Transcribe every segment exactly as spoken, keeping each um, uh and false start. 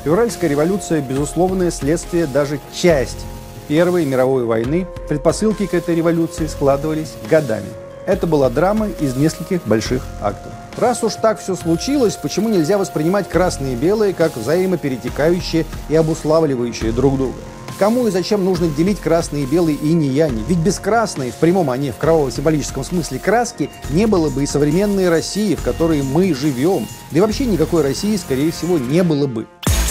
Февральская революция – безусловное следствие, даже часть Первой мировой войны. Предпосылки к этой революции складывались годами. Это была драма из нескольких больших актов. Раз уж так все случилось, почему нельзя воспринимать красные и белые как взаимоперетекающие и обуславливающие друг друга? Кому и зачем нужно делить красные и белые инь и янь? Ведь без красной, в прямом, а не в кроваво-символическом смысле, краски не было бы и современной России, в которой мы живем. Да и вообще никакой России, скорее всего, не было бы.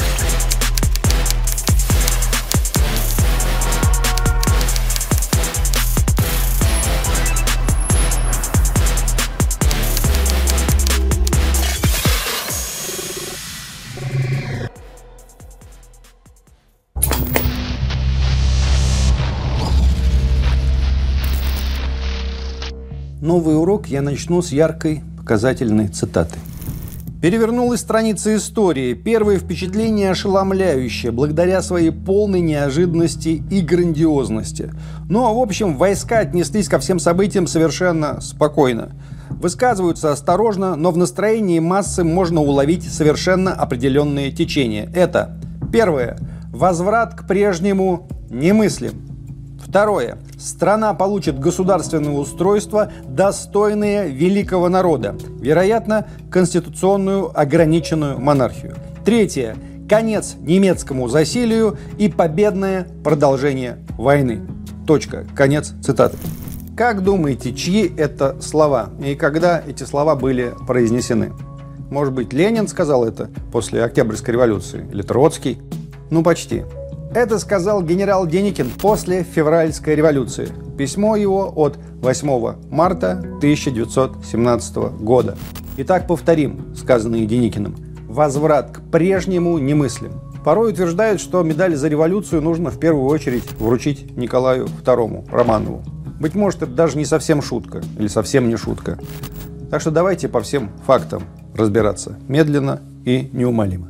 Новый урок я начну с яркой, показательной цитаты. Перевернулась страница истории. Первое впечатление ошеломляющее, благодаря своей полной неожиданности и грандиозности. Но, в общем, войска отнеслись ко всем событиям совершенно спокойно. Высказываются осторожно, но в настроении массы можно уловить совершенно определенные течения. Это, первое, возврат к прежнему немыслим. Второе. Страна получит государственное устройство, достойное великого народа. Вероятно, конституционную ограниченную монархию. Третье. Конец немецкому засилию и победное продолжение войны. Точка. Конец цитаты. Как думаете, чьи это слова? И когда эти слова были произнесены? Может быть, Ленин сказал это после Октябрьской революции? Или Троцкий? Ну, почти. Это сказал генерал Деникин после Февральской революции. Письмо его от восьмого марта тысяча девятьсот семнадцатого года. Итак, повторим сказанное Деникиным. Возврат к прежнему немыслим. Порой утверждают, что медаль за революцию нужно в первую очередь вручить Николаю второму Романову. Быть может, это даже не совсем шутка, или совсем не шутка. Так что давайте по всем фактам разбираться медленно и неумолимо.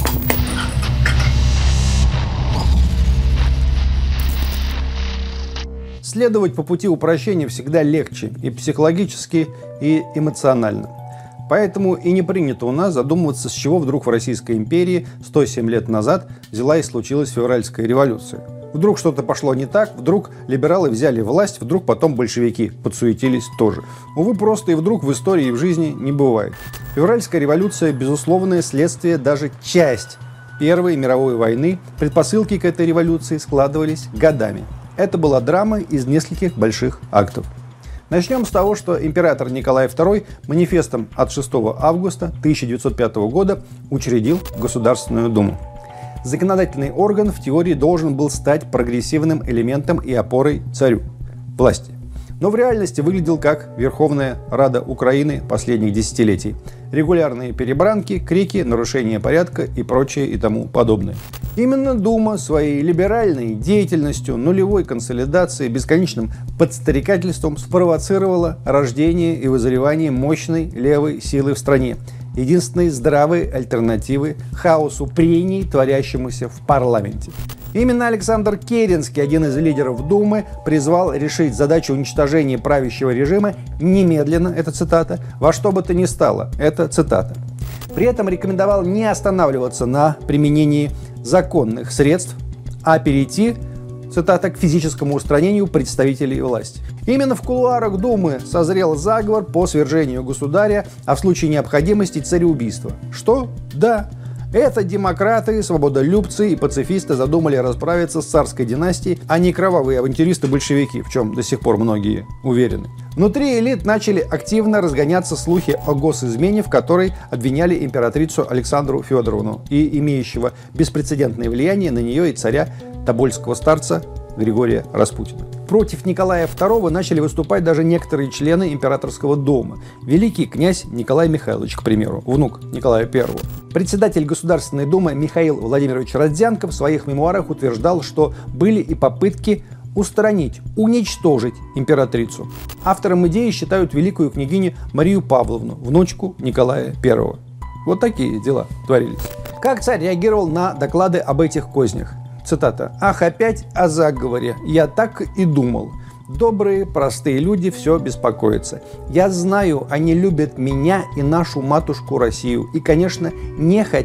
Следовать по пути упрощения всегда легче и психологически, и эмоционально. Поэтому и не принято у нас задумываться, с чего вдруг в Российской империи сто семь лет назад взяла и случилась Февральская революция. Вдруг что-то пошло не так, вдруг либералы взяли власть, вдруг потом большевики подсуетились тоже. Увы, просто и вдруг в истории и в жизни не бывает. Февральская революция – безусловное следствие, даже часть Первой мировой войны. Предпосылки к этой революции складывались годами. Это была драма из нескольких больших актов. Начнем с того, что император Николай второй манифестом от шестого августа тысяча девятьсот пятого года учредил Государственную Думу. Законодательный орган в теории должен был стать прогрессивным элементом и опорой царю, власти. Но в реальности выглядел как Верховная Рада Украины последних десятилетий. Регулярные перебранки, крики, нарушения порядка и прочее и тому подобное. Именно Дума своей либеральной деятельностью, нулевой консолидацией, бесконечным подстрекательством спровоцировала рождение и вызревание мощной левой силы в стране. Единственной здравой альтернативы хаосу прений, творящемуся в парламенте. Именно Александр Керенский, один из лидеров Думы, призвал решить задачу уничтожения правящего режима немедленно, это цитата, во что бы то ни стало, это цитата. При этом рекомендовал не останавливаться на применении законных средств, а перейти, цитата, к физическому устранению представителей власти. Именно в кулуарах Думы созрел заговор по свержению государя, а в случае необходимости цареубийства. Что? Да. Это демократы, свободолюбцы и пацифисты задумали расправиться с царской династией, а не кровавые авантюристы-большевики, в чем до сих пор многие уверены. Внутри элит начали активно разгоняться слухи о госизмене, в которой обвиняли императрицу Александру Федоровну и имеющего беспрецедентное влияние на нее и царя тобольского старца Григория Распутина. Против Николая второго начали выступать даже некоторые члены императорского дома. Великий князь Николай Михайлович, к примеру, внук Николая первого. Председатель Государственной Думы Михаил Владимирович Родзянко в своих мемуарах утверждал, что были и попытки устранить, уничтожить императрицу. Автором идеи считают великую княгиню Марию Павловну, внучку Николая первого. Вот такие дела творились. Как царь реагировал на доклады об этих кознях? Цитата. «Ах, опять о заговоре. Я так и думал. Добрые, простые люди все беспокоятся. Я знаю, они любят меня и нашу матушку Россию и, конечно, не хотят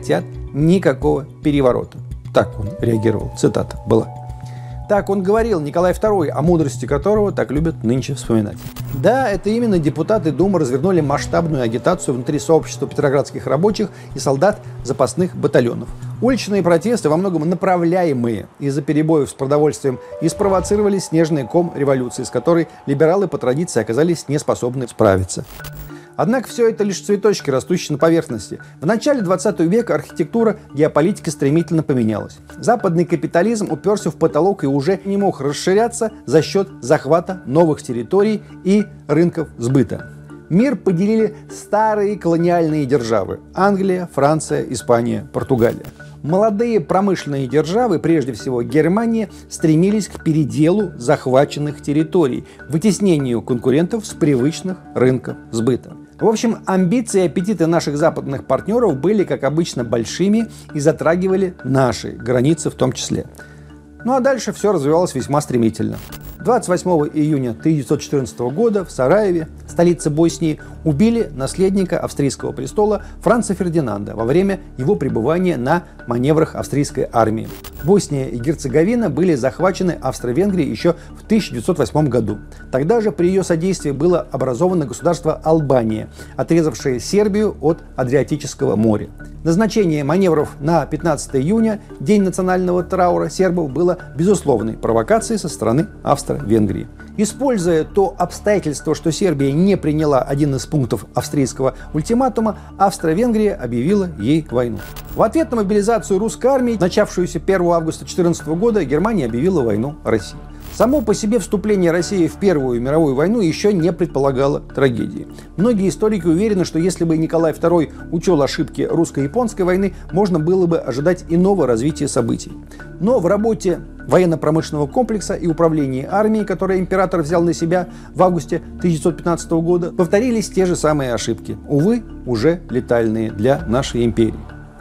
никакого переворота. Так он реагировал. Цитата была. Так он говорил, Николай второй, о мудрости которого так любят нынче вспоминать. Да, это именно депутаты Думы развернули масштабную агитацию внутри сообщества петроградских рабочих и солдат запасных батальонов. Уличные протесты, во многом направляемые из-за перебоев с продовольствием, и спровоцировали снежный ком революции, с которой либералы по традиции оказались неспособны справиться. Однако все это лишь цветочки, растущие на поверхности. В начале двадцатого века архитектура геополитики стремительно поменялась. Западный капитализм уперся в потолок и уже не мог расширяться за счет захвата новых территорий и рынков сбыта. Мир поделили старые колониальные державы – Англия, Франция, Испания, Португалия. Молодые промышленные державы, прежде всего Германия, стремились к переделу захваченных территорий, вытеснению конкурентов с привычных рынков сбыта. В общем, амбиции и аппетиты наших западных партнеров были, как обычно, большими и затрагивали наши границы в том числе. Ну а дальше все развивалось весьма стремительно. двадцать восьмого июня тысяча девятьсот четырнадцатого года в Сараеве, столице Боснии, убили наследника австрийского престола Франца Фердинанда во время его пребывания на маневрах австрийской армии. Босния и Герцеговина были захвачены Австро-Венгрией еще в тысяча девятьсот восьмом году. Тогда же при ее содействии было образовано государство Албания, отрезавшее Сербию от Адриатического моря. Назначение маневров на пятнадцатое июня, день национального траура сербов, было безусловной провокацией со стороны Австро-Венгрии. Используя то обстоятельство, что Сербия не приняла один из пунктов австрийского ультиматума, Австро-Венгрия объявила ей войну. В ответ на мобилизацию русской армии, начавшуюся первого августа две тысячи четырнадцатого года, Германия объявила войну России. Само по себе вступление России в Первую мировую войну еще не предполагало трагедии. Многие историки уверены, что если бы Николай второй учел ошибки русско-японской войны, можно было бы ожидать иного развития событий. Но в работе военно-промышленного комплекса и управлении армией, которое император взял на себя в августе тысяча девятьсот пятнадцатого года, повторились те же самые ошибки, увы, уже летальные для нашей империи.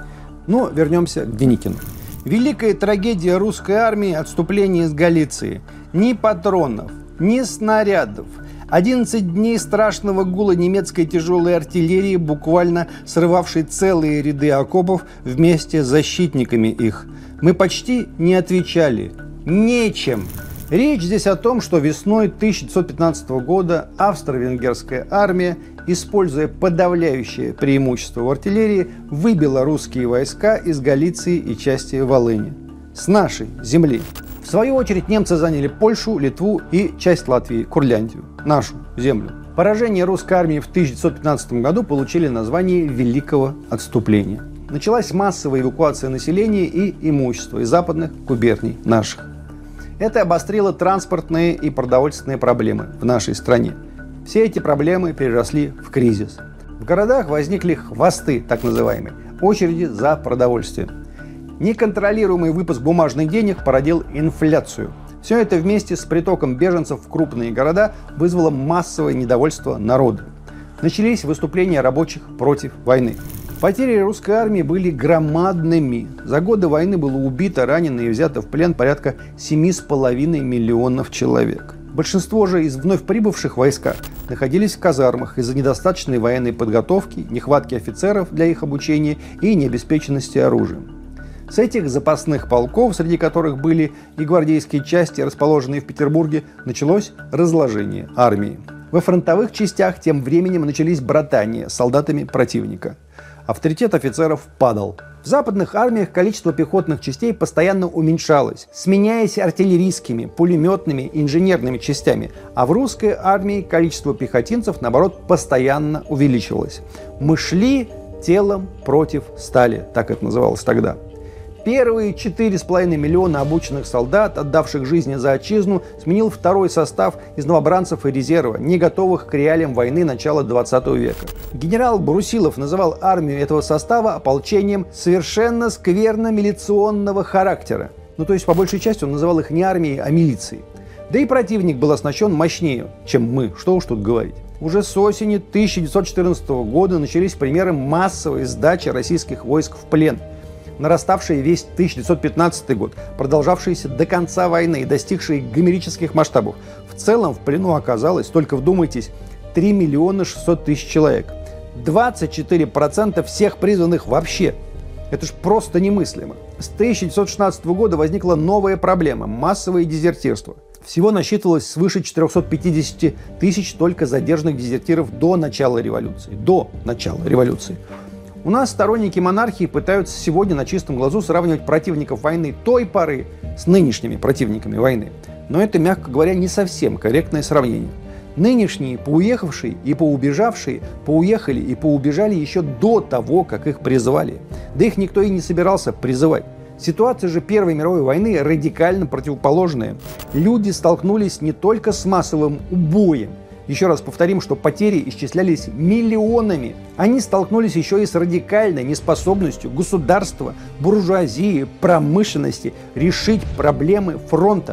Но вернемся к Деникину. Великая трагедия русской армии – отступление из Галиции. Ни патронов, ни снарядов. одиннадцать дней страшного гула немецкой тяжелой артиллерии, буквально срывавшей целые ряды окопов вместе с защитниками их. Мы почти не отвечали. Нечем. Речь здесь о том, что весной тысяча девятьсот пятнадцатого года австро-венгерская армия, используя подавляющее преимущество в артиллерии, выбила русские войска из Галиции и части Волыни. С нашей земли. В свою очередь немцы заняли Польшу, Литву и часть Латвии, Курляндию, нашу землю. Поражение русской армии в тысяча девятьсот пятнадцатом году получили название Великого отступления. Началась массовая эвакуация населения и имущества из западных губерний наших. Это обострило транспортные и продовольственные проблемы в нашей стране. Все эти проблемы переросли в кризис. В городах возникли хвосты, так называемые, очереди за продовольствием. Неконтролируемый выпуск бумажных денег породил инфляцию. Все это вместе с притоком беженцев в крупные города вызвало массовое недовольство народа. Начались выступления рабочих против войны. Потери русской армии были громадными. За годы войны было убито, ранено и взято в плен порядка семи с половиной миллионов человек. Большинство же из вновь прибывших в войска находились в казармах из-за недостаточной военной подготовки, нехватки офицеров для их обучения и необеспеченности оружием. С этих запасных полков, среди которых были и гвардейские части, расположенные в Петербурге, началось разложение армии. Во фронтовых частях тем временем начались братания с солдатами противника. Авторитет офицеров падал. В западных армиях количество пехотных частей постоянно уменьшалось, сменяясь артиллерийскими, пулеметными, инженерными частями, а в русской армии количество пехотинцев, наоборот, постоянно увеличивалось. Мы шли телом против стали, так это называлось тогда. Первые четыре с половиной миллиона обученных солдат, отдавших жизни за отчизну, сменил второй состав из новобранцев и резерва, не готовых к реалиям войны начала двадцатого века. Генерал Брусилов называл армию этого состава ополчением совершенно скверно-милиционного характера. Ну, то есть, по большей части, он называл их не армией, а милицией. Да и противник был оснащен мощнее, чем мы, что уж тут говорить. Уже с осени тысяча девятьсот четырнадцатого года начались примеры массовой сдачи российских войск в плен. Нараставшие весь тысяча девятьсот пятнадцатый год, продолжавшиеся до конца войны и достигшие гомерических масштабов. В целом в плену оказалось, только вдумайтесь, три миллиона шестьсот тысяч человек. двадцать четыре процента всех призванных вообще. Это ж просто немыслимо. С тысяча девятьсот шестнадцатого года возникла новая проблема – массовое дезертирство. Всего насчитывалось свыше четырехсот пятидесяти тысяч только задержанных дезертиров до начала революции. До начала революции. У нас сторонники монархии пытаются сегодня на чистом глазу сравнивать противников войны той поры с нынешними противниками войны. Но это, мягко говоря, не совсем корректное сравнение. Нынешние поуехавшие и поубежавшие поуехали и поубежали еще до того, как их призвали. Да их никто и не собирался призывать. Ситуация же Первой мировой войны радикально противоположная. Люди столкнулись не только с массовым убоем. Еще раз повторим, что потери исчислялись миллионами. Они столкнулись еще и с радикальной неспособностью государства, буржуазии, промышленности решить проблемы фронта.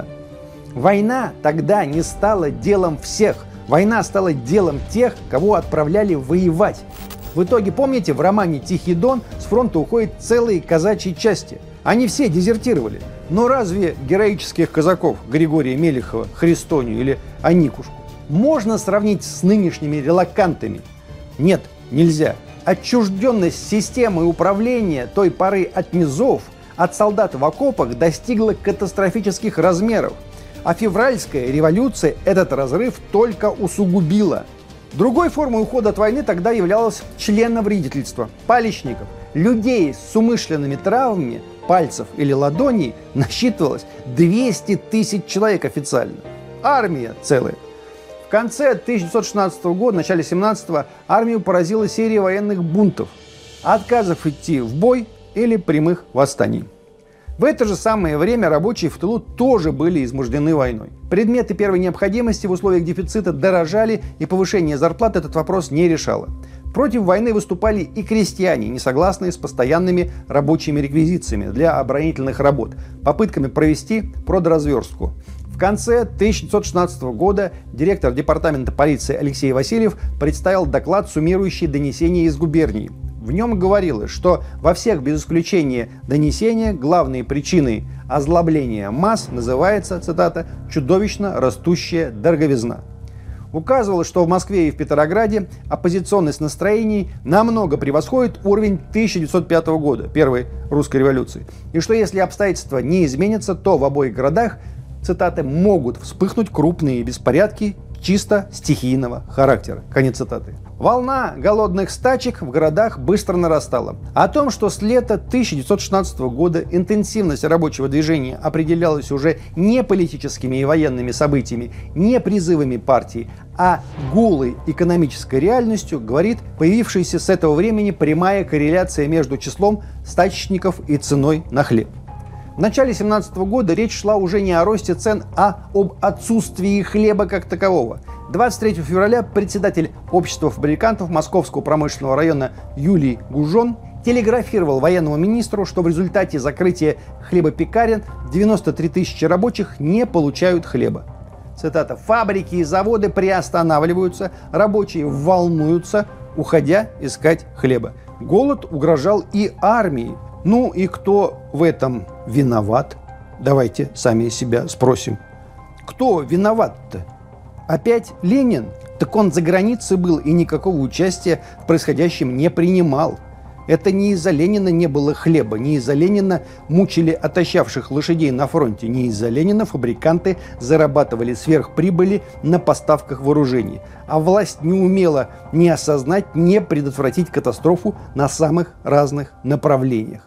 Война тогда не стала делом всех. Война стала делом тех, кого отправляли воевать. В итоге, помните, в романе «Тихий Дон» с фронта уходят целые казачьи части. Они все дезертировали. Но разве героических казаков Григория Мелехова, Христонию или Аникушку можно сравнить с нынешними релакантами? Нет, нельзя. Отчужденность системы управления той поры от низов, от солдат в окопах достигла катастрофических размеров. А февральская революция этот разрыв только усугубила. Другой формой ухода от войны тогда являлось членовредительство, палечников. Людей с умышленными травмами пальцев или ладоней насчитывалось двести тысяч человек официально. Армия целая. В конце тысяча девятьсот шестнадцатого года, начале семнадцатого, армию поразила серия военных бунтов, отказов идти в бой или прямых восстаний. В это же самое время рабочие в тылу тоже были измождены войной. Предметы первой необходимости в условиях дефицита дорожали, и повышение зарплат этот вопрос не решало. Против войны выступали и крестьяне, не согласные с постоянными рабочими реквизициями для оборонительных работ, попытками провести продразверстку. В конце тысяча девятьсот шестнадцатого года директор департамента полиции Алексей Васильев представил доклад, суммирующий донесения из губерний. В нем говорилось, что во всех без исключения донесениях главной причиной озлобления масс называется, цитата, «чудовищно растущая дороговизна». Указывалось, что в Москве и в Петрограде оппозиционность настроений намного превосходит уровень тысяча девятьсот пятого года, первой русской революции, и что если обстоятельства не изменятся, то в обоих городах, цитаты, «могут вспыхнуть крупные беспорядки чисто стихийного характера». Конец цитаты. Волна голодных стачек в городах быстро нарастала. О том, что с лета тысяча девятьсот шестнадцатого года интенсивность рабочего движения определялась уже не политическими и военными событиями, не призывами партии, а голой экономической реальностью, говорит появившаяся с этого времени прямая корреляция между числом стачечников и ценой на хлеб. В начале семнадцатого года речь шла уже не о росте цен, а об отсутствии хлеба как такового. двадцать третьего февраля председатель общества фабрикантов Московского промышленного района Юлий Гужон телеграфировал военному министру, что в результате закрытия хлебопекарен девяносто три тысячи рабочих не получают хлеба. Цитата: «Фабрики и заводы приостанавливаются, рабочие волнуются, уходя искать хлеба. Голод угрожал и армии». Ну и кто в этом виноват? Давайте сами себя спросим. Кто виноват-то? Опять Ленин? Так он за границей был и никакого участия в происходящем не принимал. Это не из-за Ленина не было хлеба, не из-за Ленина мучили отощавших лошадей на фронте, не из-за Ленина фабриканты зарабатывали сверхприбыли на поставках вооружений. А власть не умела ни осознать, ни предотвратить катастрофу на самых разных направлениях.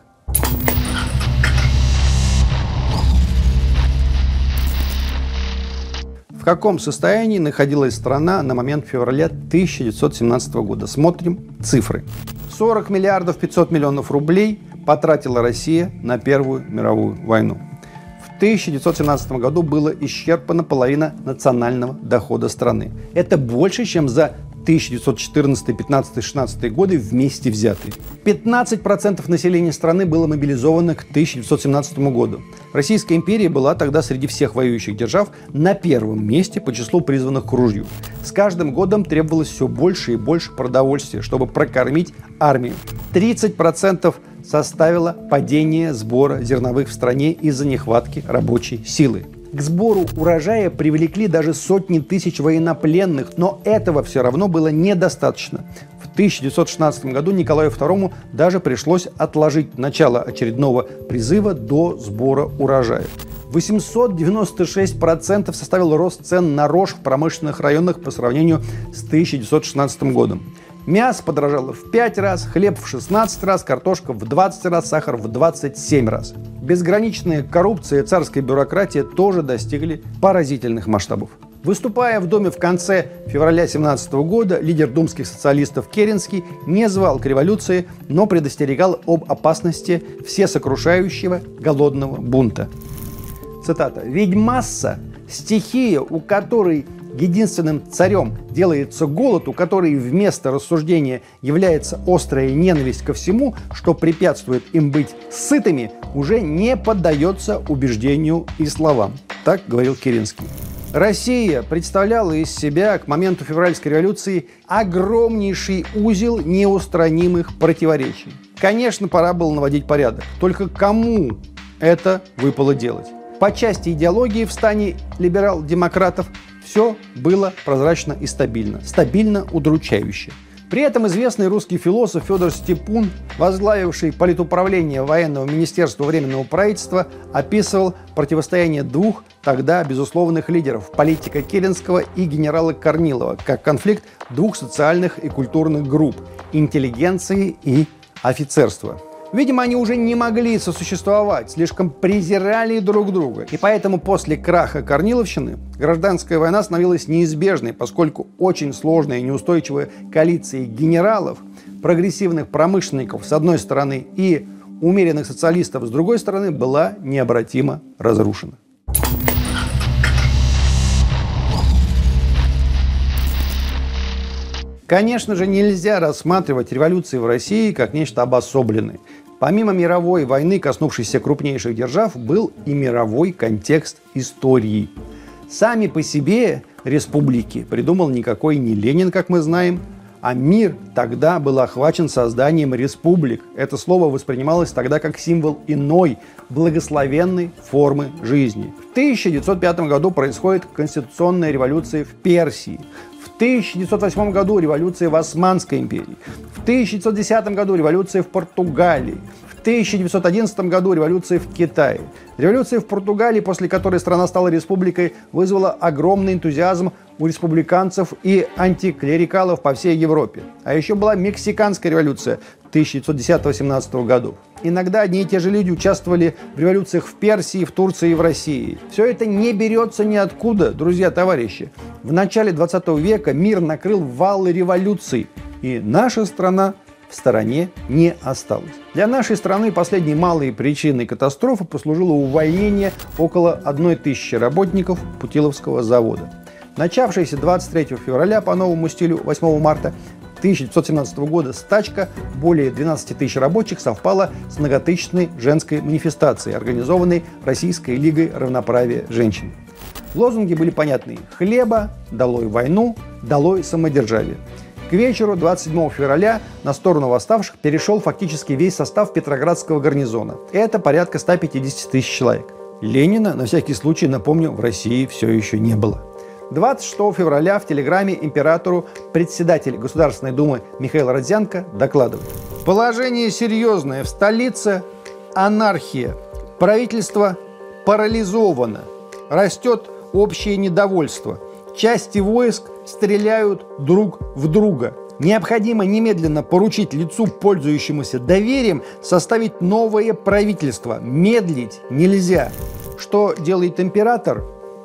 В каком состоянии находилась страна на момент февраля тысяча девятьсот семнадцатого года? Смотрим цифры. сорок миллиардов пятьсот миллионов рублей потратила Россия на Первую мировую войну. В тысяча девятьсот семнадцатом году было исчерпана половина национального дохода страны. Это больше, чем за тысяча девятьсот четырнадцатый, пятнадцатый, шестнадцатый годы вместе взятые. пятнадцать процентов населения страны было мобилизовано к тысяча девятьсот семнадцатому году. Российская империя была тогда среди всех воюющих держав на первом месте по числу призванных к ружью. С каждым годом требовалось все больше и больше продовольствия, чтобы прокормить армию. тридцать процентов составило падение сбора зерновых в стране из-за нехватки рабочей силы. К сбору урожая привлекли даже сотни тысяч военнопленных, но этого все равно было недостаточно. В В тысяча девятьсот шестнадцатом году Николаю второму даже пришлось отложить начало очередного призыва до сбора урожая. восемьсот девяносто шесть процентов составил рост цен на рожь в промышленных районах по сравнению с тысяча девятьсот шестнадцатым годом. Мясо подорожало в пять раз, хлеб в шестнадцать раз, картошка в двадцать раз, сахар в двадцать семь раз. Безграничная коррупция и царская бюрократия тоже достигли поразительных масштабов. Выступая в Доме в конце февраля семнадцатого года, лидер думских социалистов Керенский не звал к революции, но предостерегал об опасности всесокрушающего голодного бунта. Цитата. «Ведь масса – стихия, у которой единственным царем делается голод, у которой вместо рассуждения является острая ненависть ко всему, что препятствует им быть сытыми, уже не поддается убеждению и словам». Так говорил Керенский. Россия представляла из себя к моменту февральской революции огромнейший узел неустранимых противоречий. Конечно, пора было наводить порядок. Только кому это выпало делать? По части идеологии в стане либерал-демократов все было прозрачно и стабильно. Стабильно удручающе. При этом известный русский философ Федор Степун, возглавивший политуправление военного министерства Временного правительства, описывал противостояние двух тогда безусловных лидеров – политика Керенского и генерала Корнилова, как конфликт двух социальных и культурных групп – интеллигенции и офицерства. Видимо, они уже не могли сосуществовать, слишком презирали друг друга. И поэтому после краха Корниловщины гражданская война становилась неизбежной, поскольку очень сложная и неустойчивая коалиция генералов, прогрессивных промышленников с одной стороны и умеренных социалистов с другой стороны была необратимо разрушена. Конечно же, нельзя рассматривать революции в России как нечто обособленное. Помимо мировой войны, коснувшейся крупнейших держав, был и мировой контекст истории. Сами по себе республики придумал никакой не Ленин, как мы знаем, а мир тогда был охвачен созданием республик. Это слово воспринималось тогда как символ иной, благословенной формы жизни. В тысяча девятьсот пятом году происходит конституционная революция в Персии. В тысяча девятьсот восьмом году революция в Османской империи. В тысяча девятьсот десятом году революция в Португалии. В тысяча девятьсот одиннадцатом году революция в Китае. Революция в Португалии, после которой страна стала республикой, вызвала огромный энтузиазм у республиканцев и антиклерикалов по всей Европе. А еще была Мексиканская революция тысяча девятьсот десятого-семнадцатого годов. Иногда одни и те же люди участвовали в революциях в Персии, в Турции и в России. Все это не берется ниоткуда, друзья-товарищи. В начале двадцатого века мир накрыл вал революций, и наша страна в стороне не осталась. Для нашей страны последней малой причиной катастрофы послужило увольнение около одной тысячи работников Путиловского завода. Начавшаяся двадцать третьего февраля по новому стилю восьмого марта тысяча девятьсот семнадцатого года стачка более двенадцати тысяч рабочих совпала с многотысячной женской манифестацией, организованной Российской лигой равноправия женщин. Лозунги были понятны: хлеба, долой войну, долой самодержавие. К вечеру двадцать седьмого февраля на сторону восставших перешел фактически весь состав Петроградского гарнизона. Это порядка ста пятидесяти тысяч человек. Ленина, на всякий случай напомню, в России все еще не было. двадцать шестого февраля в телеграмме императору председатель Государственной Думы Михаил Родзянко докладывает: положение серьезное, в столице анархия, правительство парализовано, растет общее недовольство, части войск стреляют друг в друга. Необходимо немедленно поручить лицу, пользующемуся доверием, составить новое правительство. Медлить нельзя. Что делает император?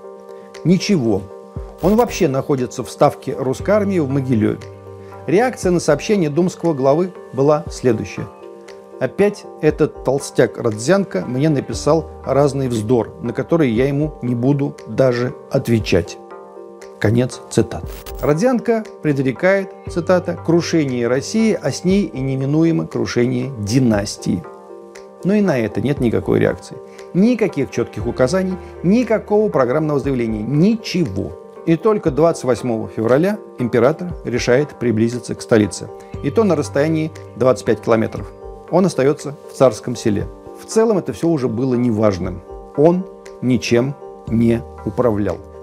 Ничего. Он вообще находится в ставке русской армии в Могилеве. Реакция на сообщение думского главы была следующая. Опять этот толстяк Родзянко мне написал разный вздор, на который я ему не буду даже отвечать. Конец цитаты. Родзянко предрекает, цитата, крушение России, а с ней и неминуемо крушение династии. Но и на это нет никакой реакции. Никаких четких указаний, никакого программного заявления, ничего. И только двадцать восьмого февраля император решает приблизиться к столице. И то на расстоянии двадцати пяти километров. Он остается в Царском Селе. В целом это все уже было неважным. Он ничем не управлял.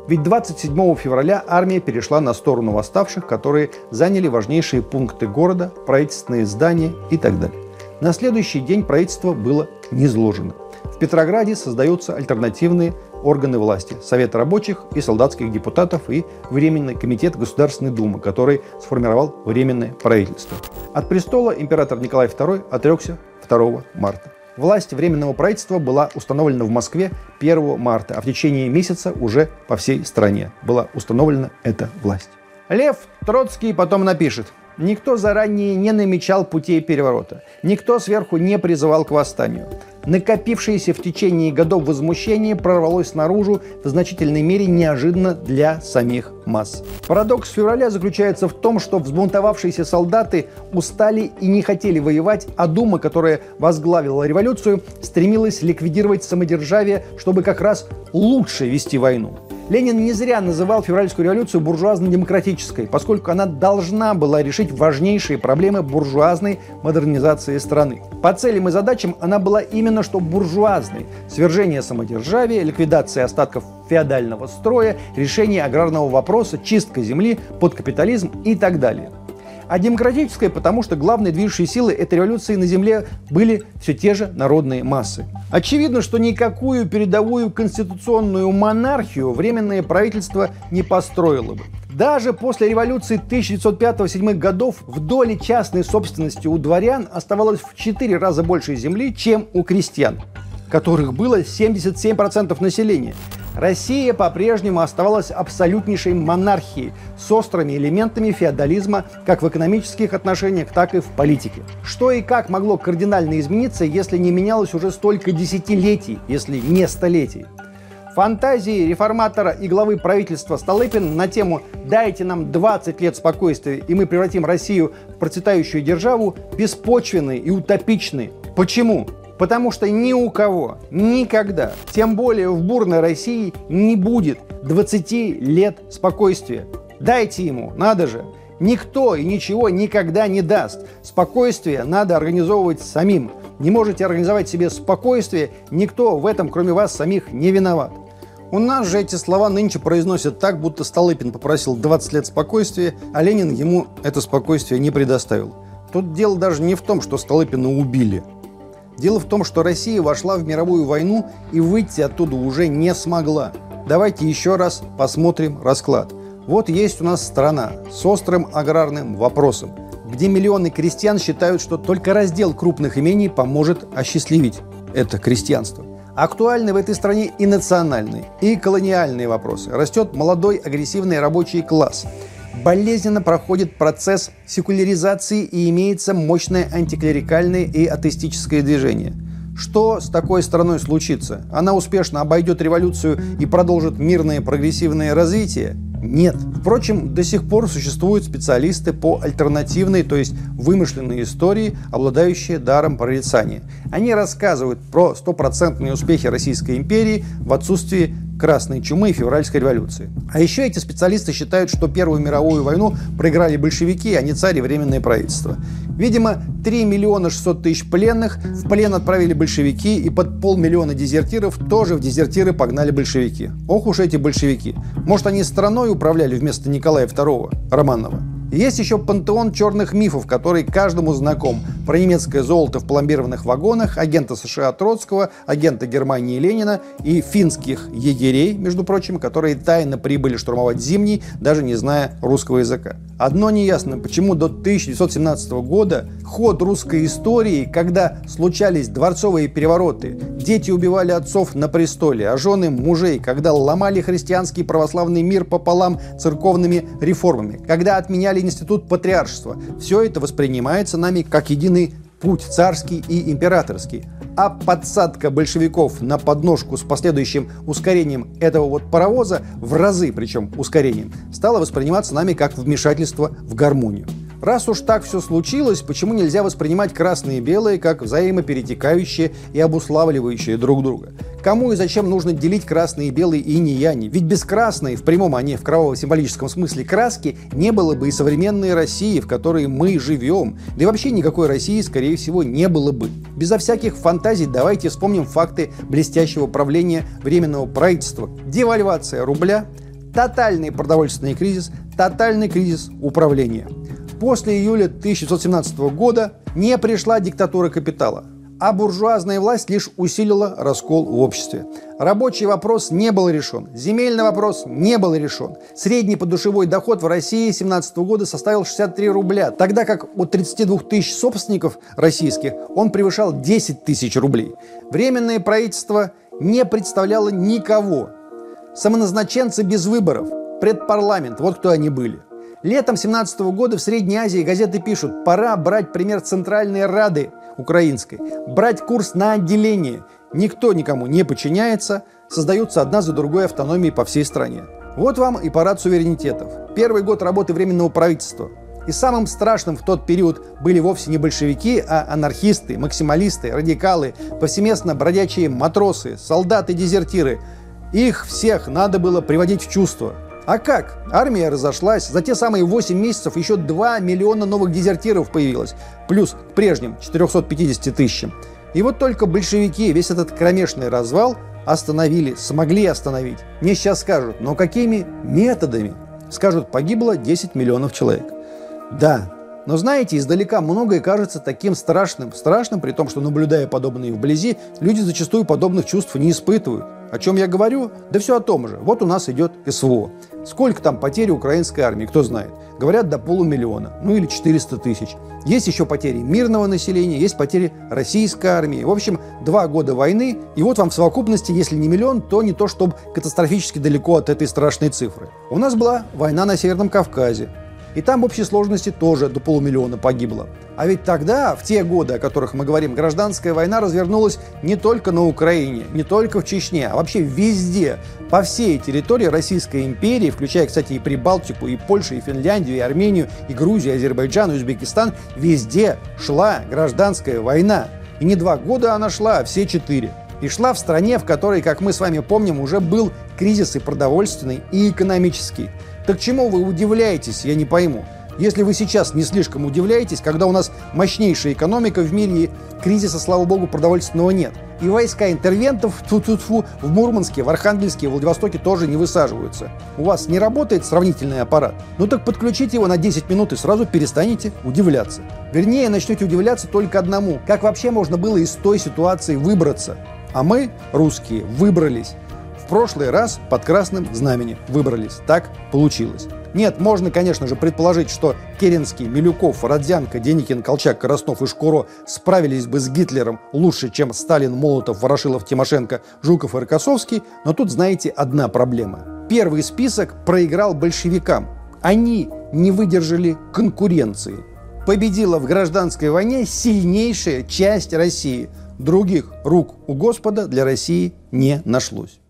Ведь двадцать седьмого февраля армия перешла на сторону восставших, которые заняли важнейшие пункты города, правительственные здания и так далее. На следующий день правительство было низложено. В Петрограде создаются альтернативные органы власти – Совет рабочих и солдатских депутатов и Временный комитет Государственной Думы, который сформировал Временное правительство. От престола император Николай второй отрекся второго марта. Власть Временного правительства была установлена в Москве первого марта, а в течение месяца уже по всей стране была установлена эта власть. Лев Троцкий потом напишет: «Никто заранее не намечал путей переворота, никто сверху не призывал к восстанию. Накопившееся в течение годов возмущение прорвалось наружу в значительной мере неожиданно для самих масс». Парадокс февраля заключается в том, что взбунтовавшиеся солдаты устали и не хотели воевать, а Дума, которая возглавила революцию, стремилась ликвидировать самодержавие, чтобы как раз лучше вести войну. Ленин не зря называл февральскую революцию буржуазно-демократической, поскольку она должна была решить важнейшие проблемы буржуазной модернизации страны. По целям и задачам она была именно что буржуазной: свержение самодержавия, ликвидация остатков феодального строя, решение аграрного вопроса, чистка земли под капитализм и так далее. А демократическая, потому что главной движущей силой этой революции на земле были все те же народные массы. Очевидно, что никакую передовую конституционную монархию Временное правительство не построило бы. Даже после революции тысяча девятьсот пятого — тысяча девятьсот седьмого годов в доле частной собственности у дворян оставалось в четыре раза больше земли, чем у крестьян, которых было семьдесят семь процентов населения. Россия по-прежнему оставалась абсолютнейшей монархией с острыми элементами феодализма как в экономических отношениях, так и в политике. Что и как могло кардинально измениться, если не менялось уже столько десятилетий, если не столетий? Фантазии реформатора и главы правительства Столыпина на тему «дайте нам двадцать лет спокойствия, и мы превратим Россию в процветающую державу» беспочвенные и утопичные. Почему? Потому что ни у кого, никогда, тем более в бурной России, не будет двадцати лет спокойствия. Дайте ему, надо же. Никто и ничего никогда не даст. Спокойствие надо организовывать самим. Не можете организовать себе спокойствие, никто в этом, кроме вас самих, не виноват. У нас же эти слова нынче произносят так, будто Столыпин попросил двадцать лет спокойствия, а Ленин ему это спокойствие не предоставил. Тут дело даже не в том, что Столыпина убили. Дело в том, что Россия вошла в мировую войну и выйти оттуда уже не смогла. Давайте еще раз посмотрим расклад. Вот есть у нас страна с острым аграрным вопросом, где миллионы крестьян считают, что только раздел крупных имений поможет осчастливить это крестьянство. Актуальны в этой стране и национальные, и колониальные вопросы. Растет молодой агрессивный рабочий класс. Болезненно проходит процесс секуляризации и имеется мощное антиклерикальное и атеистическое движение. Что с такой страной случится? Она успешно обойдет революцию и продолжит мирное прогрессивное развитие? Нет. Впрочем, до сих пор существуют специалисты по альтернативной, то есть вымышленной истории, обладающие даром прорицания. Они рассказывают про стопроцентные успехи Российской империи в отсутствии Красной чумы и февральской революции. А еще эти специалисты считают, что Первую мировую войну проиграли большевики, а не царь и Временное правительство. Видимо, три миллиона шестьсот тысяч пленных в плен отправили большевики, и под полмиллиона дезертиров тоже в дезертиры погнали большевики. Ох уж эти большевики. Может, они страной управляли вместо Николая второго Романова? Есть еще пантеон черных мифов, который каждому знаком. Про немецкое золото в пломбированных вагонах, агента США Троцкого, агента Германии Ленина и финских егерей, между прочим, которые тайно прибыли штурмовать Зимний, даже не зная русского языка. Одно неясно, почему до тысяча девятьсот семнадцатого года ход русской истории, когда случались дворцовые перевороты, дети убивали отцов на престоле, а жены мужей, когда ломали христианский православный мир пополам церковными реформами, когда отменяли институт патриаршества. Все это воспринимается нами как единый путь царский и императорский. А подсадка большевиков на подножку с последующим ускорением этого вот паровоза, в разы причем ускорением, стала восприниматься нами как вмешательство в гармонию. Раз уж так все случилось, почему нельзя воспринимать красные и белые как взаимоперетекающие и обуславливающие друг друга? Кому и зачем нужно делить красные и белые инь-янь? Ведь без красной, в прямом, а не в кроваво-символическом смысле, краски не было бы и современной России, в которой мы живем. Да и вообще никакой России, скорее всего, не было бы. Безо всяких фантазий давайте вспомним факты блестящего правления Временного правительства. Девальвация рубля, тотальный продовольственный кризис, тотальный кризис управления. После июля тысяча девятьсот семнадцатого года не пришла диктатура капитала, а буржуазная власть лишь усилила раскол в обществе. Рабочий вопрос не был решен, земельный вопрос не был решен. Средний подушевой доход в России две тысячи семнадцатого года составил шестьдесят три рубля, тогда как у тридцати двух тысяч собственников российских он превышал десять тысяч рублей. Временное правительство не представляло никого. Самоназначенцы без выборов, предпарламент, вот кто они были. Летом две тысячи семнадцатого года в Средней Азии газеты пишут: пора брать пример Центральной Рады украинской, брать курс на отделение. Никто никому не подчиняется, создаются одна за другой автономии по всей стране. Вот вам и парад суверенитетов. Первый год работы Временного правительства. И самым страшным в тот период были вовсе не большевики, а анархисты, максималисты, радикалы, повсеместно бродячие матросы, солдаты-дезертиры. Их всех надо было приводить в чувство. А как? Армия разошлась, за те самые восемь месяцев еще два миллиона новых дезертиров появилось, плюс к прежним четырёмстам пятидесяти тысячам. И вот только большевики весь этот кромешный развал остановили, смогли остановить. Мне сейчас скажут, но какими методами? Скажут, погибло десять миллионов человек. Да, но знаете, издалека многое кажется таким страшным, страшным, при том, что, наблюдая подобные вблизи, люди зачастую подобных чувств не испытывают. О чем я говорю? Да все о том же. Вот у нас идет СВО. Сколько там потерь украинской армии, кто знает? Говорят, до полумиллиона, ну или четыреста тысяч. Есть еще потери мирного населения, есть потери российской армии. В общем, два года войны, и вот вам в совокупности, если не миллион, то не то, чтобы катастрофически далеко от этой страшной цифры. У нас была война на Северном Кавказе. И там в общей сложности тоже до полумиллиона погибло. А ведь тогда, в те годы, о которых мы говорим, гражданская война развернулась не только на Украине, не только в Чечне, а вообще везде, по всей территории Российской империи, включая, кстати, и Прибалтику, и Польшу, и Финляндию, и Армению, и Грузию, и Азербайджан, и Узбекистан, везде шла гражданская война. И не два года она шла, а все четыре. И шла в стране, в которой, как мы с вами помним, уже был кризис и продовольственный, и экономический. Так чему вы удивляетесь, я не пойму. Если вы сейчас не слишком удивляетесь, когда у нас мощнейшая экономика в мире и кризиса, слава богу, продовольственного нет. И войска интервентов тьфу-тьфу-тьфу, в Мурманске, в Архангельске, в Владивостоке тоже не высаживаются. У вас не работает сравнительный аппарат? Ну так подключите его на десять минут и сразу перестанете удивляться. Вернее, начнете удивляться только одному. Как вообще можно было из той ситуации выбраться? А мы, русские, выбрались. В прошлый раз под красным знаменем выбрались. Так получилось. Нет, можно, конечно же, предположить, что Керенский, Милюков, Родзянко, Деникин, Колчак, Краснов и Шкуро справились бы с Гитлером лучше, чем Сталин, Молотов, Ворошилов, Тимошенко, Жуков и Рокоссовский, но тут, знаете, одна проблема. Первый список проиграл большевикам. Они не выдержали конкуренции. Победила в гражданской войне сильнейшая часть России. Других рук у Господа для России не нашлось.